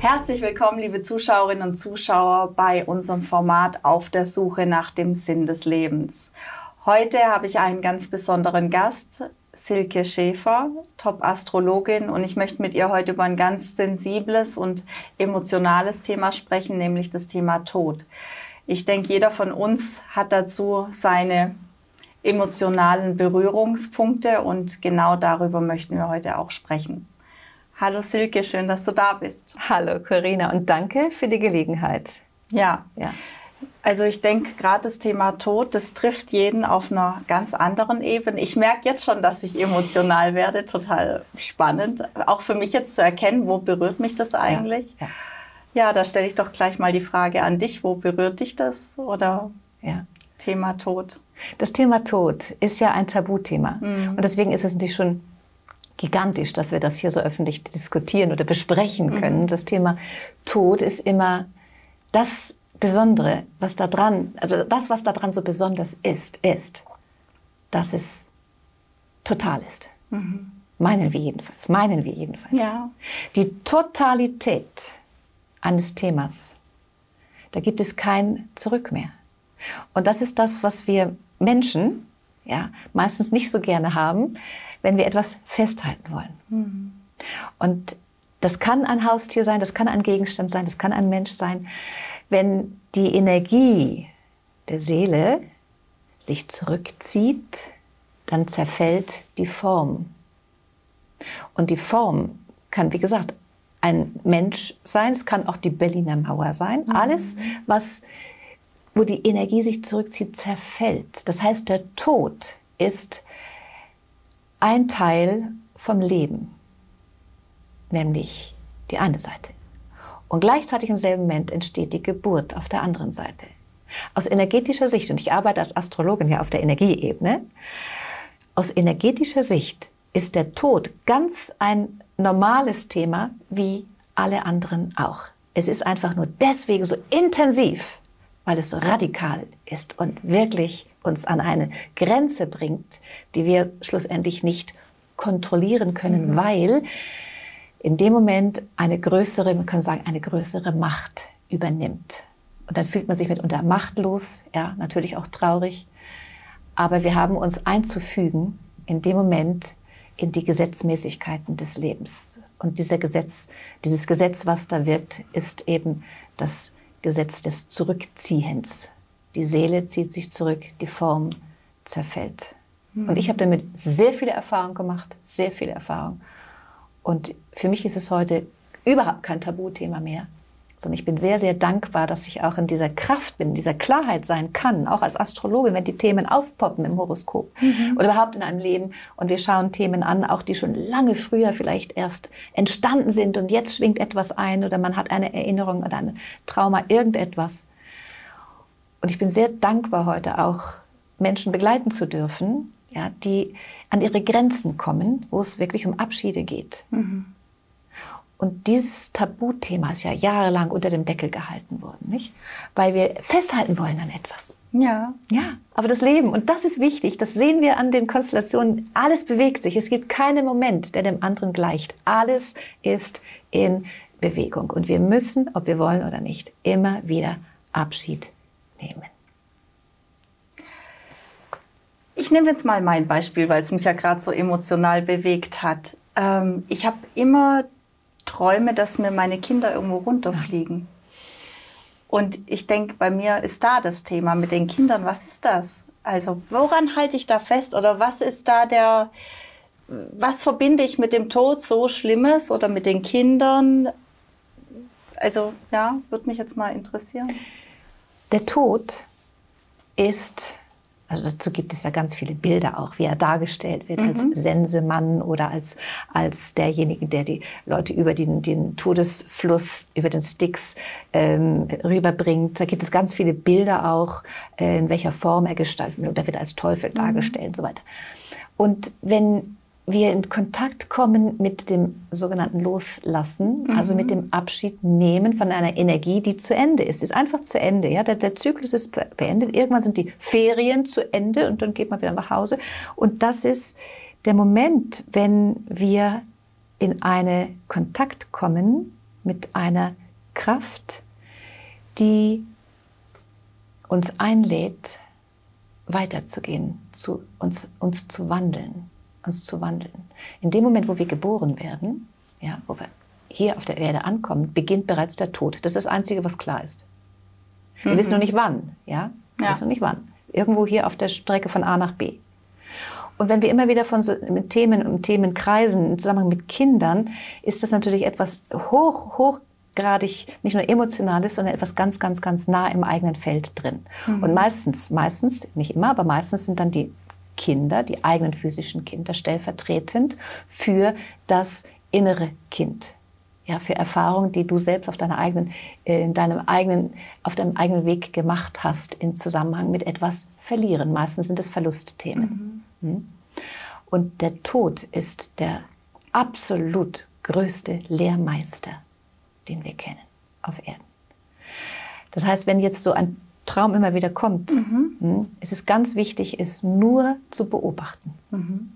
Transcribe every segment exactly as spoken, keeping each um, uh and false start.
Herzlich willkommen, liebe Zuschauerinnen und Zuschauer, bei unserem Format Auf der Suche nach dem Sinn des Lebens. Heute habe ich einen ganz besonderen Gast, Silke Schäfer, Top-Astrologin, und ich möchte mit ihr heute über ein ganz sensibles und emotionales Thema sprechen, nämlich das Thema Tod. Ich denke, jeder von uns hat dazu seine emotionalen Berührungspunkte und genau darüber möchten wir heute auch sprechen. Hallo Silke, schön, dass du da bist. Hallo Corinna und danke für die Gelegenheit. Ja, ja. Also ich denke, gerade das Thema Tod, das trifft jeden auf einer ganz anderen Ebene. Ich merke jetzt schon, dass ich emotional werde, total spannend. Auch für mich jetzt zu erkennen, wo berührt mich das eigentlich? Ja, ja. ja da stelle ich doch gleich mal die Frage an dich, wo berührt dich das? Oder ja. Thema Tod? Das Thema Tod ist ja ein Tabuthema. Mhm. Und deswegen ist es natürlich schon gigantisch, dass wir das hier so öffentlich diskutieren oder besprechen können. Mhm. Das Thema Tod ist immer das Besondere, was da dran, also das, was da dran so besonders ist, ist, dass es total ist. Mhm. Meinen wir jedenfalls, meinen wir jedenfalls. Ja. Die Totalität eines Themas, da gibt es kein Zurück mehr. Und das ist das, was wir Menschen ja, meistens nicht so gerne haben, wenn wir etwas festhalten wollen. Mhm. Und das kann ein Haustier sein, das kann ein Gegenstand sein, das kann ein Mensch sein. Wenn die Energie der Seele sich zurückzieht, dann zerfällt die Form. Und die Form kann, wie gesagt, ein Mensch sein, es kann auch die Berliner Mauer sein. Mhm. Alles, was, wo die Energie sich zurückzieht, zerfällt. Das heißt, der Tod ist ein Teil vom Leben, nämlich die eine Seite. Und gleichzeitig im selben Moment entsteht die Geburt auf der anderen Seite. Aus energetischer Sicht, und ich arbeite als Astrologin ja auf der Energieebene, aus energetischer Sicht ist der Tod ganz ein normales Thema, wie alle anderen auch. Es ist einfach nur deswegen so intensiv, weil es so radikal ist und wirklich uns an eine Grenze bringt, die wir schlussendlich nicht kontrollieren können, mhm. weil in dem Moment eine größere, man kann sagen, eine größere Macht übernimmt. Und dann fühlt man sich mitunter machtlos, ja, natürlich auch traurig. Aber wir haben uns einzufügen in dem Moment in die Gesetzmäßigkeiten des Lebens. Und dieser Gesetz, dieses Gesetz, was da wirkt, ist eben das Gesetz des Zurückziehens. Die Seele zieht sich zurück, die Form zerfällt. Mhm. Und ich habe damit sehr viele Erfahrungen gemacht, sehr viele Erfahrungen. Und für mich ist es heute überhaupt kein Tabuthema mehr, sondern ich bin sehr, sehr dankbar, dass ich auch in dieser Kraft bin, in dieser Klarheit sein kann, auch als Astrologin, wenn die Themen aufpoppen im Horoskop mhm. oder überhaupt in einem Leben und wir schauen Themen an, auch die schon lange früher vielleicht erst entstanden sind und jetzt schwingt etwas ein oder man hat eine Erinnerung oder ein Trauma, irgendetwas. Und ich bin sehr dankbar, heute auch Menschen begleiten zu dürfen, ja, die an ihre Grenzen kommen, wo es wirklich um Abschiede geht. Mhm. Und dieses Tabuthema ist ja jahrelang unter dem Deckel gehalten worden, nicht? Weil wir festhalten wollen an etwas. Ja. Ja, aber das Leben, und das ist wichtig, das sehen wir an den Konstellationen, alles bewegt sich. Es gibt keinen Moment, der dem anderen gleicht. Alles ist in Bewegung. Und wir müssen, ob wir wollen oder nicht, immer wieder Abschied nehmen. Ich nehme jetzt mal mein Beispiel, weil es mich ja gerade so emotional bewegt hat. Ähm, ich habe immer Träume, dass mir meine Kinder irgendwo runterfliegen. Ja. Und ich denke, bei mir ist da das Thema mit den Kindern. Was ist das? Also woran halte ich da fest? Oder was ist da der, was verbinde ich mit dem Tod so Schlimmes oder mit den Kindern? Also ja, würde mich jetzt mal interessieren. Der Tod ist, also dazu gibt es ja ganz viele Bilder auch, wie er dargestellt wird, mhm. als Sensemann oder als, als derjenige, der die Leute über den, den Todesfluss, über den Styx ähm, rüberbringt. Da gibt es ganz viele Bilder auch, äh, in welcher Form er gestaltet wird. Da wird als Teufel mhm. dargestellt und so weiter. Und wenn wir in Kontakt kommen mit dem sogenannten Loslassen, mhm. also mit dem Abschied nehmen von einer Energie, die zu Ende ist. Ist einfach zu Ende. Ja? Der, der Zyklus ist beendet. Irgendwann sind die Ferien zu Ende und dann geht man wieder nach Hause. Und das ist der Moment, wenn wir in einen Kontakt kommen mit einer Kraft, die uns einlädt, weiterzugehen, zu uns, uns zu wandeln, uns zu wandeln. In dem Moment, wo wir geboren werden, ja, wo wir hier auf der Erde ankommen, beginnt bereits der Tod. Das ist das Einzige, was klar ist. Wir mhm. wissen noch nicht wann, ja? Wir ja. wissen noch nicht wann. Irgendwo hier auf der Strecke von A nach B. Und wenn wir immer wieder von so mit Themen und Themen kreisen, im Zusammenhang mit Kindern, ist das natürlich etwas hoch, hochgradig, nicht nur emotionales, sondern etwas ganz, ganz, ganz nah im eigenen Feld drin. Mhm. Und meistens, meistens, nicht immer, aber meistens sind dann die Kinder, die eigenen physischen Kinder, stellvertretend für das innere Kind. Ja, für Erfahrungen, die du selbst auf deiner eigenen, in deinem eigenen, auf deinem eigenen Weg gemacht hast, im Zusammenhang mit etwas verlieren. Meistens sind es Verlustthemen. Mhm. Und der Tod ist der absolut größte Lehrmeister, den wir kennen auf Erden. Das heißt, wenn jetzt so ein Traum immer wieder kommt, mhm. ist es ganz wichtig, es nur zu beobachten. Mhm.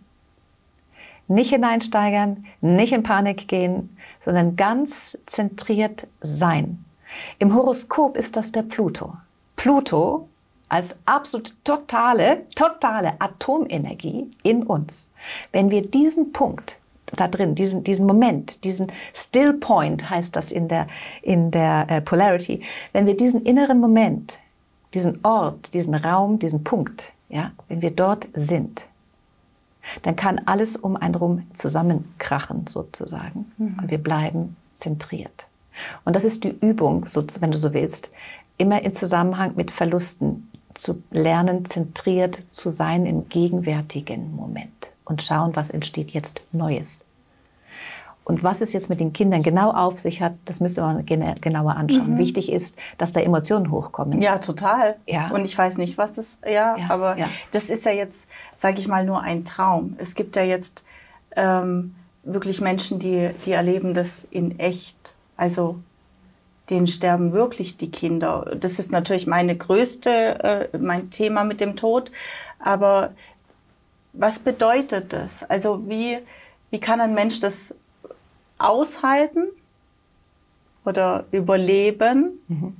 Nicht hineinsteigern, nicht in Panik gehen, sondern ganz zentriert sein. Im Horoskop ist das der Pluto. Pluto als absolut totale, totale Atomenergie in uns. Wenn wir diesen Punkt da drin, diesen, diesen Moment, diesen Still Point heißt das in der, in der äh, Polarity, wenn wir diesen inneren Moment, diesen Ort, diesen Raum, diesen Punkt, ja, wenn wir dort sind, dann kann alles um einen rum zusammenkrachen sozusagen mhm. und wir bleiben zentriert. Und das ist die Übung, so, wenn du so willst, immer in Zusammenhang mit Verlusten zu lernen, zentriert zu sein im gegenwärtigen Moment und schauen, was entsteht jetzt Neues. Und was es jetzt mit den Kindern genau auf sich hat, das müssen wir gena- genauer anschauen. Mhm. Wichtig ist, dass da Emotionen hochkommen. Ja, total. Ja. Und ich weiß nicht, was das, ja, ja aber ja. das ist ja jetzt, sage ich mal, nur ein Traum. Es gibt ja jetzt ähm, wirklich Menschen, die, die erleben das in echt. Also denen sterben wirklich die Kinder. Das ist natürlich meine größte, äh, mein Thema mit dem Tod. Aber was bedeutet das? Also wie, wie kann ein Mensch das aushalten oder überleben? Mhm.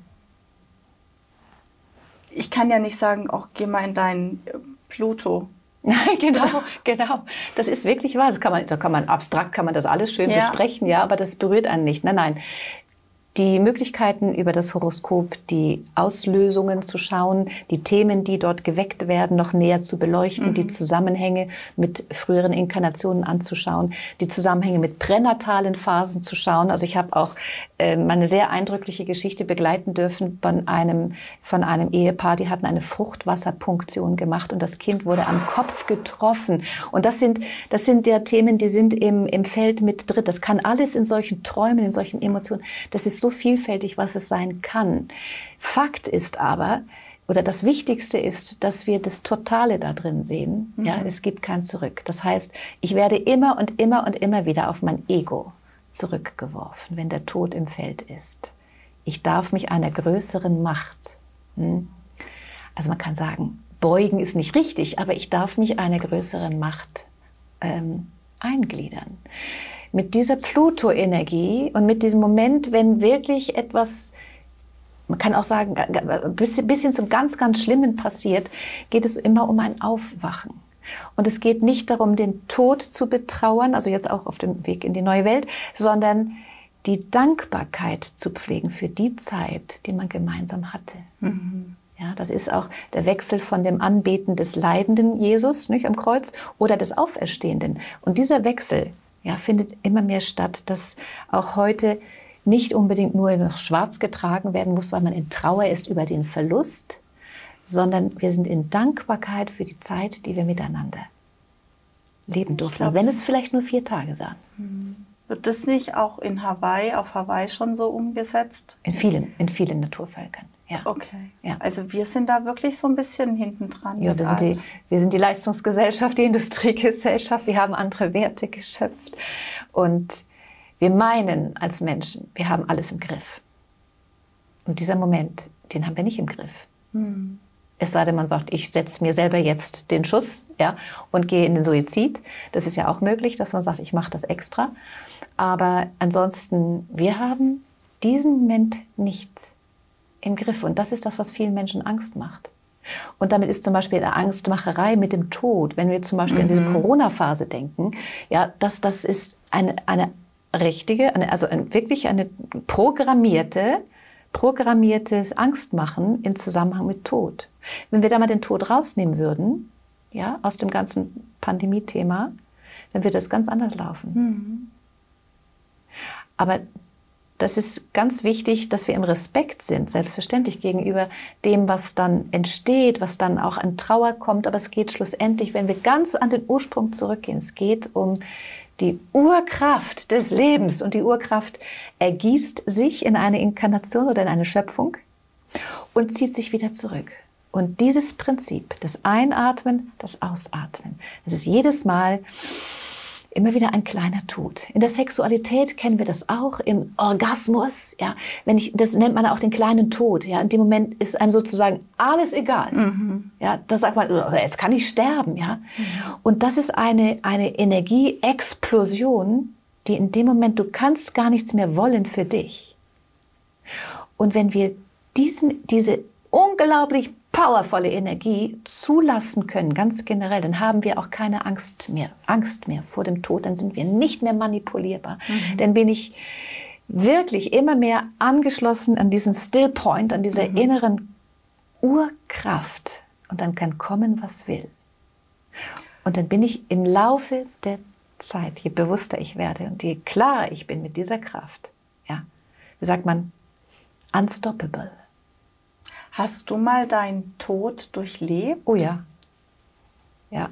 Ich kann ja nicht sagen, oh, geh mal in deinen Pluto. genau, genau. Das ist wirklich wahr. Das kann man, da kann man abstrakt, kann man das alles schön ja. besprechen, ja, aber das berührt einen nicht. Nein, nein. Die Möglichkeiten über das Horoskop, die Auslösungen zu schauen, die Themen, die dort geweckt werden, noch näher zu beleuchten, mhm. die Zusammenhänge mit früheren Inkarnationen anzuschauen, die Zusammenhänge mit pränatalen Phasen zu schauen. Also ich habe auch äh, eine sehr eindrückliche Geschichte begleiten dürfen von einem, von einem Ehepaar, die hatten eine Fruchtwasserpunktion gemacht und das Kind wurde am Kopf getroffen. Und das sind, das sind ja Themen, die sind im, im Feld mit drin. Das kann alles in solchen Träumen, in solchen Emotionen, das ist so vielfältig, was es sein kann. Fakt ist aber, oder das Wichtigste ist, dass wir das Totale da drin sehen. Mhm. Ja, es gibt kein Zurück. Das heißt, ich werde immer und immer und immer wieder auf mein Ego zurückgeworfen, wenn der Tod im Feld ist. Ich darf mich einer größeren Macht, hm? also man kann sagen, beugen ist nicht richtig, aber ich darf mich einer größeren Macht ähm, eingliedern. Mit dieser Pluto-Energie und mit diesem Moment, wenn wirklich etwas, man kann auch sagen, bis, bis hin zum ganz, ganz Schlimmen passiert, geht es immer um ein Aufwachen. Und es geht nicht darum, den Tod zu betrauern, also jetzt auch auf dem Weg in die neue Welt, sondern die Dankbarkeit zu pflegen für die Zeit, die man gemeinsam hatte. Mhm. Ja, das ist auch der Wechsel von dem Anbeten des leidenden Jesus, nicht, am Kreuz, oder des Auferstehenden. Und dieser Wechsel, ja, findet immer mehr statt, dass auch heute nicht unbedingt nur nach Schwarz getragen werden muss, weil man in Trauer ist über den Verlust, sondern wir sind in Dankbarkeit für die Zeit, die wir miteinander leben durften, glaub, wenn es vielleicht nur vier Tage waren. Wird das nicht auch in Hawaii, auf Hawaii schon so umgesetzt? In vielen, in vielen Naturvölkern. Ja. Okay. Ja. Also wir sind da wirklich so ein bisschen hinten dran. Ja, wir sind, die, wir sind die Leistungsgesellschaft, die Industriegesellschaft. Wir haben andere Werte geschöpft. Und wir meinen als Menschen, wir haben alles im Griff. Und dieser Moment, den haben wir nicht im Griff. Hm. Es sei denn, man sagt, ich setze mir selber jetzt den Schuss, ja, und gehe in den Suizid. Das ist ja auch möglich, dass man sagt, ich mache das extra. Aber ansonsten, wir haben diesen Moment nicht im Griff. Und das ist das, was vielen Menschen Angst macht. Und damit ist zum Beispiel eine Angstmacherei mit dem Tod, wenn wir zum Beispiel mhm. an diese Corona-Phase denken, ja, das, das ist eine, eine richtige, eine, also ein, wirklich eine programmierte, programmiertes Angstmachen im Zusammenhang mit Tod. Wenn wir da mal den Tod rausnehmen würden, ja, aus dem ganzen Pandemie-Thema, dann würde das ganz anders laufen. Mhm. Aber das ist ganz wichtig, dass wir im Respekt sind, selbstverständlich gegenüber dem, was dann entsteht, was dann auch an Trauer kommt. Aber es geht schlussendlich, wenn wir ganz an den Ursprung zurückgehen, es geht um die Urkraft des Lebens. Und die Urkraft ergießt sich in eine Inkarnation oder in eine Schöpfung und zieht sich wieder zurück. Und dieses Prinzip, das Einatmen, das Ausatmen, das ist jedes Mal immer wieder ein kleiner Tod. In der Sexualität kennen wir das auch, im Orgasmus, ja, wenn ich, das nennt man auch den kleinen Tod, ja, in dem Moment ist einem sozusagen alles egal, mhm. ja, da sagt man, jetzt kann ich sterben, ja, mhm. und das ist eine, eine Energieexplosion, die in dem Moment, du kannst gar nichts mehr wollen für dich. Und wenn wir diesen, diese unglaublich powervolle Energie zulassen können, ganz generell, dann haben wir auch keine Angst mehr, Angst mehr vor dem Tod, dann sind wir nicht mehr manipulierbar. Mhm. Dann bin ich wirklich immer mehr angeschlossen an diesen Still Point, an dieser mhm. inneren Urkraft. Und dann kann kommen, was will. Und dann bin ich im Laufe der Zeit, je bewusster ich werde und je klarer ich bin mit dieser Kraft, ja, wie sagt man, unstoppable. Hast du mal deinen Tod durchlebt? Oh ja. Ja.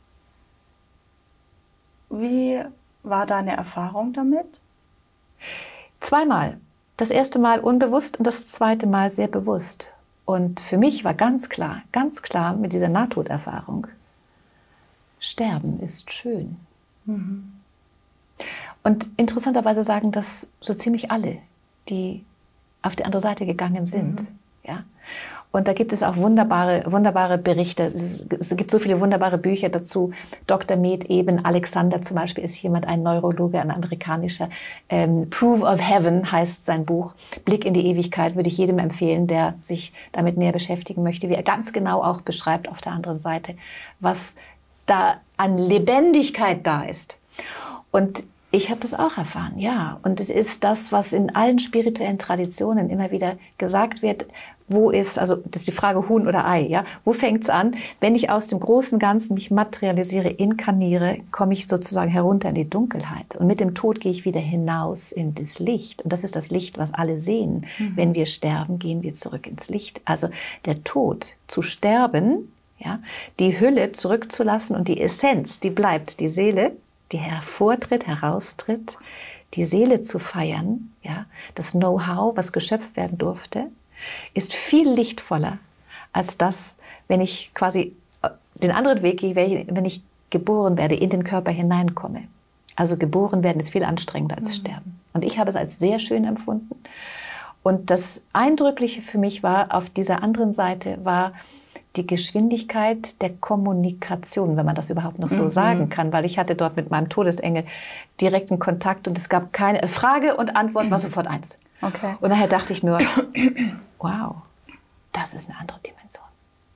Wie war deine Erfahrung damit? Zweimal. Das erste Mal unbewusst und das zweite Mal sehr bewusst. Und für mich war ganz klar, ganz klar mit dieser Nahtoderfahrung, Sterben ist schön. Mhm. Und interessanterweise sagen das so ziemlich alle, die auf die andere Seite gegangen sind. Mhm. Ja? Und da gibt es auch wunderbare, wunderbare Berichte. Es, ist, es gibt so viele wunderbare Bücher dazu. Doktor Med Eben Alexander zum Beispiel ist jemand, ein Neurologe, ein amerikanischer. Ähm, Proof of Heaven heißt sein Buch. Blick in die Ewigkeit würde ich jedem empfehlen, der sich damit näher beschäftigen möchte, wie er ganz genau auch beschreibt auf der anderen Seite, was da an Lebendigkeit da ist. Und ich habe das auch erfahren, ja. Und es ist das, was in allen spirituellen Traditionen immer wieder gesagt wird. Wo ist, also das ist die Frage Huhn oder Ei, ja? Wo fängt's an? Wenn ich aus dem großen Ganzen mich materialisiere, inkarniere, komme ich sozusagen herunter in die Dunkelheit. Und mit dem Tod gehe ich wieder hinaus in das Licht. Und das ist das Licht, was alle sehen. Mhm. Wenn wir sterben, gehen wir zurück ins Licht. Also der Tod, zu sterben, ja, die Hülle zurückzulassen und die Essenz, die bleibt, die Seele, die hervortritt, heraustritt, die Seele zu feiern, ja, das Know-how, was geschöpft werden durfte, ist viel lichtvoller als das, wenn ich quasi den anderen Weg gehe, wenn ich geboren werde, in den Körper hineinkomme. Also geboren werden ist viel anstrengender als mhm. sterben. Und ich habe es als sehr schön empfunden. Und das Eindrückliche für mich war, auf dieser anderen Seite war die Geschwindigkeit der Kommunikation, wenn man das überhaupt noch so mhm. sagen kann, weil ich hatte dort mit meinem Todesengel direkten Kontakt und es gab keine Frage und Antwort war sofort eins. Okay. Und daher dachte ich nur, wow, das ist eine andere Dimension.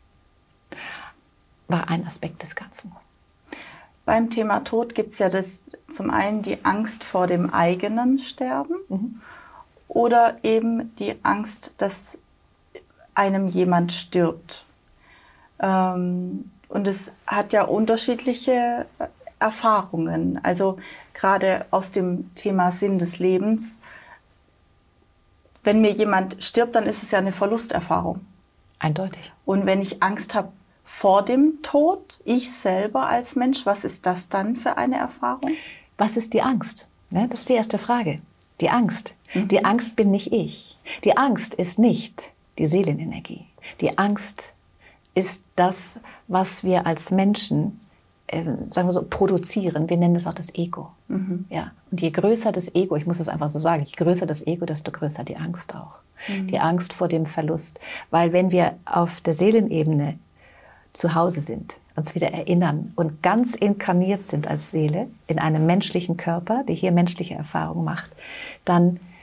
War ein Aspekt des Ganzen. Beim Thema Tod gibt es ja das zum einen die Angst vor dem eigenen Sterben mhm. oder eben die Angst, dass einem jemand stirbt. Ähm, und es hat ja unterschiedliche Erfahrungen. Also gerade aus dem Thema Sinn des Lebens. Wenn mir jemand stirbt, dann ist es ja eine Verlusterfahrung. Eindeutig. Und wenn ich Angst habe vor dem Tod, ich selber als Mensch, was ist das dann für eine Erfahrung? Was ist die Angst? Ne, das ist die erste Frage. Die Angst. Mhm. Die Angst bin nicht ich. Die Angst ist nicht die Seelenenergie. Die Angst ist das, was wir als Menschen, äh, sagen wir so, produzieren. Wir nennen das auch das Ego. Mhm. Ja. Und je größer das Ego, ich muss es einfach so sagen, je größer das Ego, desto größer die Angst auch. Mhm. Die Angst vor dem Verlust. Weil wenn wir auf der Seelenebene zu Hause sind, uns wieder erinnern und ganz inkarniert sind als Seele in einem menschlichen Körper, der hier menschliche Erfahrungen macht, dann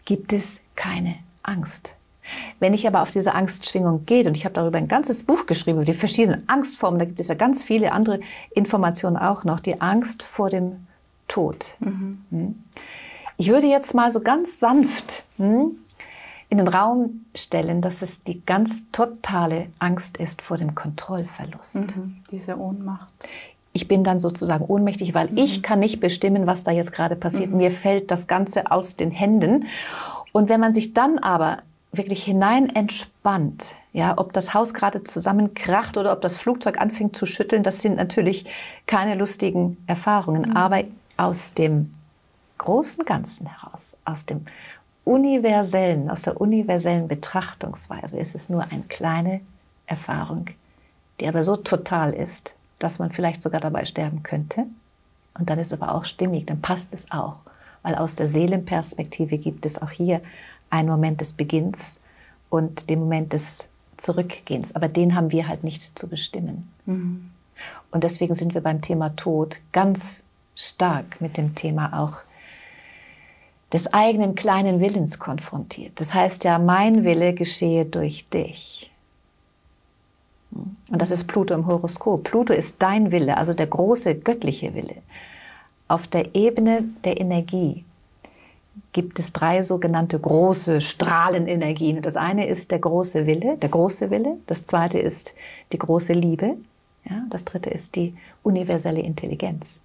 gibt es keine Angst. Wenn ich aber auf diese Angstschwingung gehe, und ich habe darüber ein ganzes Buch geschrieben, die verschiedenen Angstformen, da gibt es ja ganz viele andere Informationen auch noch, die Angst vor dem Tod. Mhm. Ich würde jetzt mal so ganz sanft hm, in den Raum stellen, dass es die ganz totale Angst ist vor dem Kontrollverlust. Mhm. Diese Ohnmacht. Ich bin dann sozusagen ohnmächtig, weil mhm. ich kann nicht bestimmen, was da jetzt gerade passiert. Mhm. Mir fällt das Ganze aus den Händen. Und wenn man sich dann aber wirklich hinein entspannt, ja, ob das Haus gerade zusammenkracht oder ob das Flugzeug anfängt zu schütteln, das sind natürlich keine lustigen Erfahrungen. Mhm. Aber aus dem großen Ganzen heraus, aus dem universellen, aus der universellen Betrachtungsweise ist es nur eine kleine Erfahrung, die aber so total ist, dass man vielleicht sogar dabei sterben könnte. Und dann ist aber auch stimmig, dann passt es auch. Weil aus der Seelenperspektive gibt es auch hier einen Moment des Beginns und den Moment des Zurückgehens. Aber den haben wir halt nicht zu bestimmen. Mhm. Und deswegen sind wir beim Thema Tod ganz stark mit dem Thema auch des eigenen kleinen Willens konfrontiert. Das heißt ja, mein Wille geschehe durch dich. Und das ist Pluto im Horoskop. Pluto ist dein Wille, also der große göttliche Wille. Auf der Ebene der Energie gibt es drei sogenannte große Strahlenenergien. Das eine ist der große Wille, der große Wille. Das zweite ist die große Liebe. Ja, das dritte ist die universelle Intelligenz.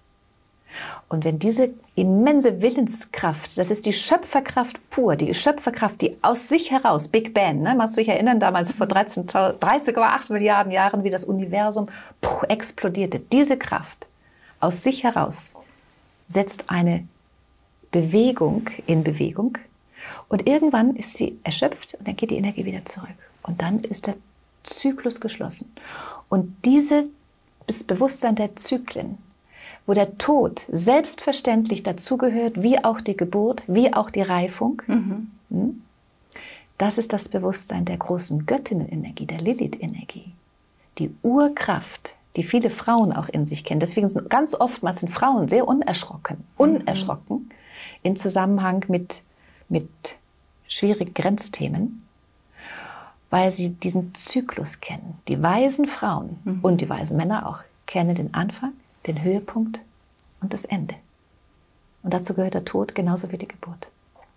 Und wenn diese immense Willenskraft, das ist die Schöpferkraft pur, die Schöpferkraft, die aus sich heraus, Big Bang, ne, magst du dich erinnern, damals vor dreizehn Komma acht Milliarden Jahren, wie das Universum puh, explodierte. Diese Kraft aus sich heraus setzt eine Bewegung in Bewegung und irgendwann ist sie erschöpft und dann geht die Energie wieder zurück. Und dann ist der Zyklus geschlossen. Und dieses Bewusstsein der Zyklen, wo der Tod selbstverständlich dazugehört, wie auch die Geburt, wie auch die Reifung, mhm. das ist das Bewusstsein der großen Göttinnenenergie, der Lilith-Energie. Die Urkraft, die viele Frauen auch in sich kennen. Deswegen sind ganz oftmals sind Frauen sehr unerschrocken, unerschrocken mhm. in Zusammenhang mit, mit schwierigen Grenzthemen, weil sie diesen Zyklus kennen. Die weisen Frauen mhm. und die weisen Männer auch kennen den Anfang, den Höhepunkt und das Ende. Und dazu gehört der Tod genauso wie die Geburt.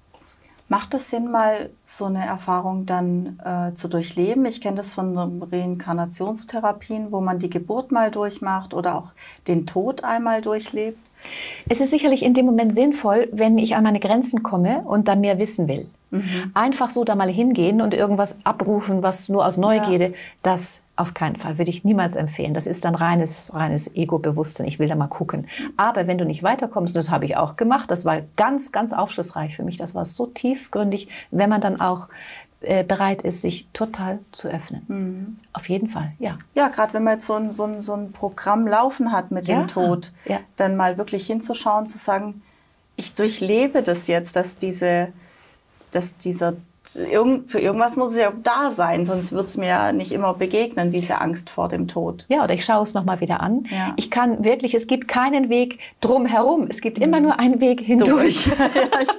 Macht es Sinn, mal so eine Erfahrung dann äh, zu durchleben? Ich kenne das von Reinkarnationstherapien, wo man die Geburt mal durchmacht oder auch den Tod einmal durchlebt. Es ist sicherlich in dem Moment sinnvoll, wenn ich an meine Grenzen komme und da mehr wissen will. Mhm. Einfach so da mal hingehen und irgendwas abrufen, was nur aus Neugierde, ja. das auf keinen Fall, würde ich niemals empfehlen. Das ist dann reines, reines Ego-Bewusstsein, ich will da mal gucken. Aber wenn du nicht weiterkommst, und das habe ich auch gemacht, das war ganz, ganz aufschlussreich für mich, das war so tiefgründig, wenn man dann auch äh, bereit ist, sich total zu öffnen. Mhm. Auf jeden Fall, ja. Ja, gerade wenn man jetzt so ein, so ein, so ein Programm laufen hat mit dem ja. Tod, ja. dann mal wirklich hinzuschauen, zu sagen, ich durchlebe das jetzt, dass diese, dass dieser, für irgendwas muss es ja da sein, sonst wird es mir ja nicht immer begegnen, diese Angst vor dem Tod. Ja, oder ich schaue es nochmal wieder an. Ja. Ich kann wirklich, es gibt keinen Weg drumherum, es gibt mhm. immer nur einen Weg hindurch. ja, ich,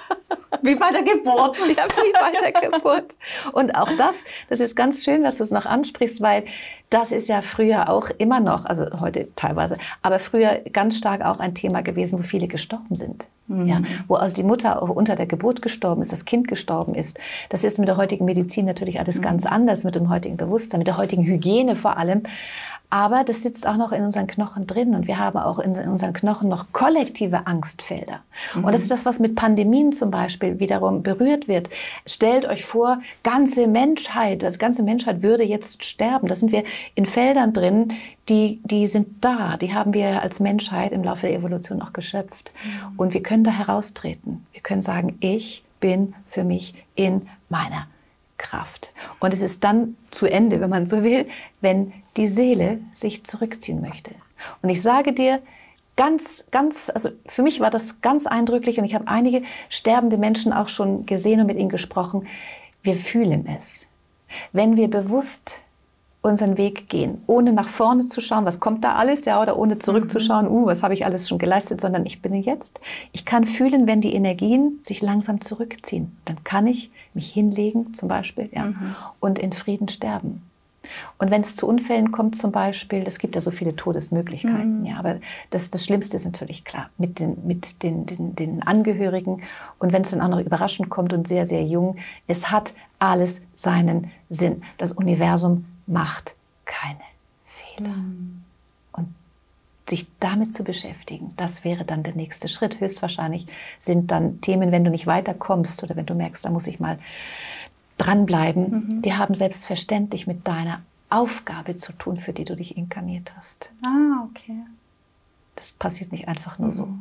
wie bei der Geburt. Ja, wie bei der Geburt. Und auch das, das ist ganz schön, dass du es noch ansprichst, weil das ist ja früher auch immer noch, also heute teilweise, aber früher ganz stark auch ein Thema gewesen, wo viele gestorben sind. Mhm. Ja, wo also die Mutter auch unter der Geburt gestorben ist, das Kind gestorben ist. Das ist mit der heutigen Medizin natürlich alles mhm. ganz anders, mit dem heutigen Bewusstsein, mit der heutigen Hygiene vor allem. Aber das sitzt auch noch in unseren Knochen drin und wir haben auch in unseren Knochen noch kollektive Angstfelder. Mhm. Und das ist das, was mit Pandemien zum Beispiel wiederum berührt wird. Stellt euch vor, ganze Menschheit, das ganze Menschheit würde jetzt sterben. Da sind wir in Feldern drin, die, die sind da, die haben wir als Menschheit im Laufe der Evolution auch geschöpft. Mhm. Und wir können da heraustreten. Wir können sagen, ich bin für mich in meiner Kraft. Und es ist dann zu Ende, wenn man so will, wenn die Seele sich zurückziehen möchte. Und ich sage dir, ganz, ganz, also für mich war das ganz eindrücklich und ich habe einige sterbende Menschen auch schon gesehen und mit ihnen gesprochen. Wir fühlen es. Wenn wir bewusst unseren Weg gehen, ohne nach vorne zu schauen, was kommt da alles, ja, oder ohne zurückzuschauen, uh, was habe ich alles schon geleistet, sondern ich bin jetzt. Ich kann fühlen, wenn die Energien sich langsam zurückziehen. Dann kann ich mich hinlegen, zum Beispiel, ja, mhm. und in Frieden sterben. Und wenn es zu Unfällen kommt zum Beispiel, es gibt ja so viele Todesmöglichkeiten, mhm. ja, aber das, das Schlimmste ist natürlich klar, mit, den, mit den, den, den Angehörigen und wenn es dann auch noch überraschend kommt und sehr, sehr jung, es hat alles seinen Sinn. Das Universum macht keine Fehler. Mhm. Und sich damit zu beschäftigen, das wäre dann der nächste Schritt. Höchstwahrscheinlich sind dann Themen, wenn du nicht weiterkommst oder wenn du merkst, da muss ich mal dranbleiben, mhm. die haben selbstverständlich mit deiner Aufgabe zu tun, für die du dich inkarniert hast. Ah, okay. Das passiert nicht einfach nur mhm. so.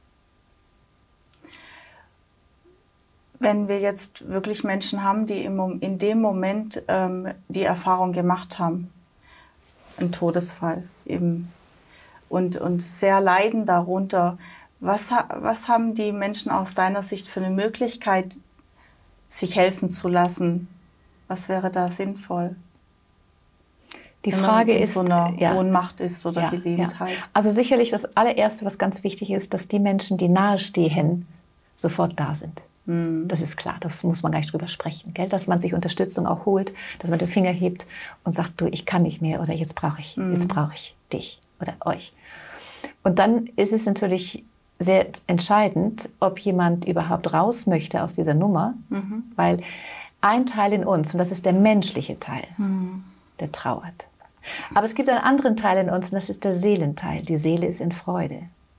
Wenn wir jetzt wirklich Menschen haben, die im, in dem Moment ähm, die Erfahrung gemacht haben, ein Todesfall eben, und, und sehr leiden darunter, was, was haben die Menschen aus deiner Sicht für eine Möglichkeit, sich helfen zu lassen? Was wäre da sinnvoll? Die Frage in ist, so einer ja, Ohnmacht ist oder ja, Gelähmtheit. Ja. Also sicherlich das allererste, was ganz wichtig ist, dass die Menschen, die nahestehen, sofort da sind. Mhm. Das ist klar, das muss man gar nicht drüber sprechen. Gell? Dass man sich Unterstützung auch holt, dass man den Finger hebt und sagt, du, ich kann nicht mehr oder jetzt brauche ich, mhm. jetzt brauche ich dich oder euch. Und dann ist es natürlich sehr entscheidend, ob jemand überhaupt raus möchte aus dieser Nummer, mhm. weil ein Teil in uns, und das ist der menschliche Teil, mhm. der trauert. Aber es gibt einen anderen Teil in uns, und das ist der Seelenteil. Die Seele ist in Freude.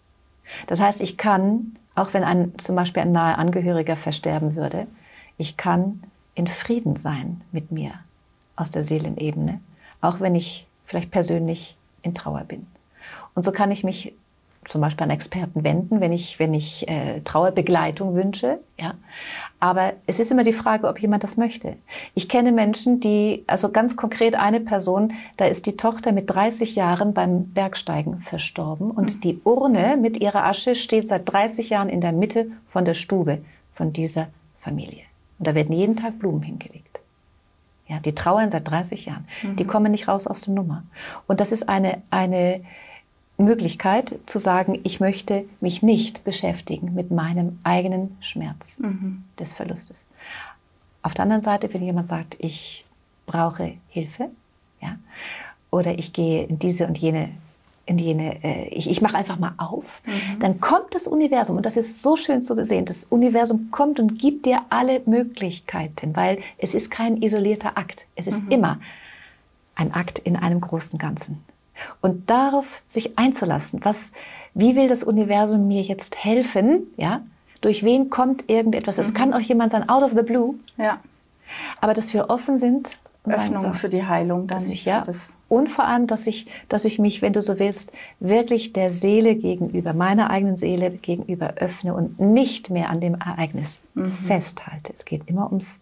Das heißt, ich kann, auch wenn ein, zum Beispiel ein naher Angehöriger versterben würde, ich kann in Frieden sein mit mir aus der Seelenebene, auch wenn ich vielleicht persönlich in Trauer bin. Und so kann ich mich zum Beispiel an Experten wenden, wenn ich, wenn ich äh, Trauerbegleitung wünsche. Ja? Aber es ist immer die Frage, ob jemand das möchte. Ich kenne Menschen, die, also ganz konkret eine Person, da ist die Tochter mit dreißig Jahren beim Bergsteigen verstorben und mhm. die Urne mit ihrer Asche steht seit dreißig Jahren in der Mitte von der Stube von dieser Familie. Und da werden jeden Tag Blumen hingelegt. Ja, die trauern seit dreißig Jahren. Mhm. Die kommen nicht raus aus der Nummer. Und das ist eine, eine Möglichkeit zu sagen, ich möchte mich nicht beschäftigen mit meinem eigenen Schmerz mhm. des Verlustes. Auf der anderen Seite, wenn jemand sagt, ich brauche Hilfe, ja, oder ich gehe in diese und jene, in jene, äh, ich, ich mache einfach mal auf, mhm. dann kommt das Universum, und das ist so schön zu sehen, das Universum kommt und gibt dir alle Möglichkeiten, weil es ist kein isolierter Akt, es ist mhm. immer ein Akt in einem großen Ganzen. Und darauf sich einzulassen, was, wie will das Universum mir jetzt helfen, ja? Durch wen kommt irgendetwas? Es mhm. kann auch jemand sein, out of the blue. Ja. Aber dass wir offen sind. Öffnung so, für die Heilung. Dann dass ich, ja, das und vor allem, dass ich, dass ich mich, wenn du so willst, wirklich der Seele gegenüber, meiner eigenen Seele gegenüber öffne und nicht mehr an dem Ereignis mhm. festhalte. Es geht immer ums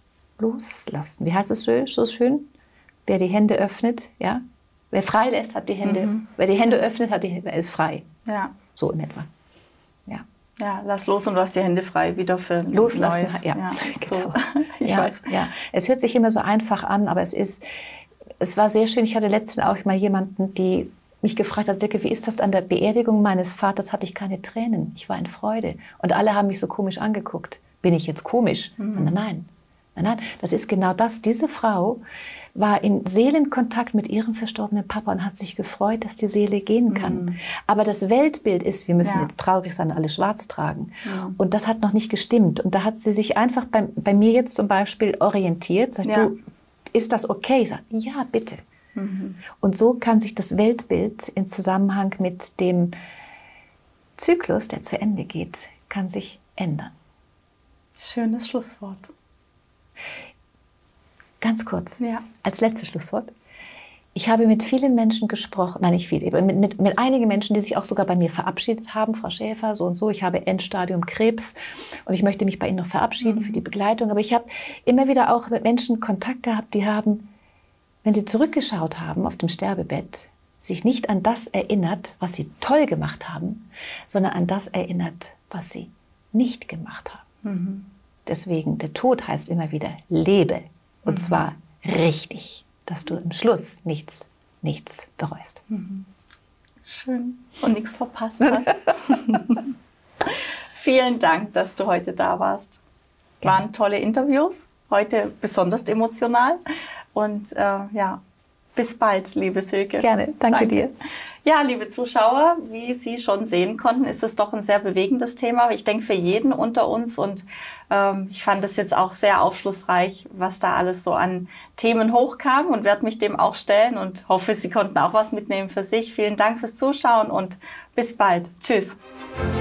Loslassen. Wie heißt es so schön? Wer die Hände öffnet, ja? Wer frei lässt, hat die Hände. Mhm. Wer die Hände öffnet, hat die, ist frei. Ja. So in etwa. Ja. Ja, lass los und du hast die Hände frei wieder für Loslassen. Neues. Ja, ja genau. So. Ich ja, weiß. Ja. Es hört sich immer so einfach an, aber es ist, es war sehr schön. Ich hatte letztens auch mal jemanden, die mich gefragt hat, Silke, wie ist das an der Beerdigung meines Vaters? Hatte ich keine Tränen. Ich war in Freude. Und alle haben mich so komisch angeguckt. Bin ich jetzt komisch? Mhm. Nein, nein. Nein, nein, das ist genau das. Diese Frau war in Seelenkontakt mit ihrem verstorbenen Papa und hat sich gefreut, dass die Seele gehen kann. Mhm. Aber das Weltbild ist, wir müssen ja. jetzt traurig sein, alle schwarz tragen. Mhm. Und das hat noch nicht gestimmt. Und da hat sie sich einfach bei, bei mir jetzt zum Beispiel orientiert, sagt, ja. du, ist das okay? Ich sage, ja, bitte. Mhm. Und so kann sich das Weltbild in Zusammenhang mit dem Zyklus, der zu Ende geht, kann sich ändern. Schönes Schlusswort. Ganz kurz, ja. als letztes Schlusswort. Ich habe mit vielen Menschen gesprochen, nein, nicht viele, mit, mit, mit einigen Menschen, die sich auch sogar bei mir verabschiedet haben, Frau Schäfer, so und so, ich habe Endstadium Krebs und ich möchte mich bei Ihnen noch verabschieden mhm. für die Begleitung. Aber ich habe immer wieder auch mit Menschen Kontakt gehabt, die haben, wenn sie zurückgeschaut haben auf dem Sterbebett, sich nicht an das erinnert, was sie toll gemacht haben, sondern an das erinnert, was sie nicht gemacht haben. Mhm. Deswegen, der Tod heißt immer wieder, lebe. Und mhm. zwar richtig. dass du im Schluss nichts, nichts bereust. Mhm. Schön. Und nichts verpasst hast. Vielen Dank, dass du heute da warst. Gerne. Waren tolle Interviews, heute besonders emotional. Und äh, ja, bis bald, liebe Silke. Gerne, danke, danke dir. Ja, liebe Zuschauer, wie Sie schon sehen konnten, ist es doch ein sehr bewegendes Thema. Ich denke, für jeden unter uns. Und ähm, ich fand es jetzt auch sehr aufschlussreich, was da alles so an Themen hochkam und werde mich dem auch stellen und hoffe, Sie konnten auch was mitnehmen für sich. Vielen Dank fürs Zuschauen und bis bald. Tschüss.